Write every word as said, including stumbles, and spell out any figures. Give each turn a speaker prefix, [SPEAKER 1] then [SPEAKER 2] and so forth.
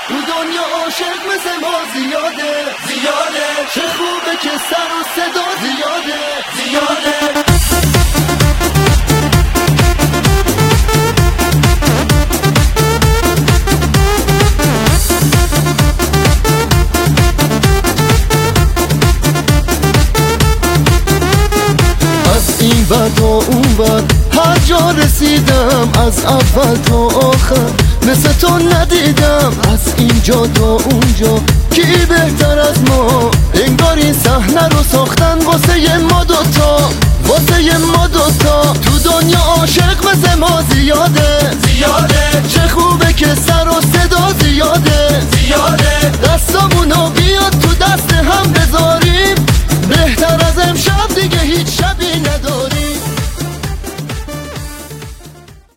[SPEAKER 1] تو دنیا عاشق مثل ما زیاده زیاده، چه خوبه که سر و صدا زیاده زیاده. این بد و اون بد هر جا رسیدم، از اول تا آخر مثل تو ندیدم. از اینجا تا اونجا کی بهتر از ما، انگار این صحنه رو ساختن واسه ما دوتا، واسه ما دوتا. تو دنیا عاشق مثل ما زیاده زیاده،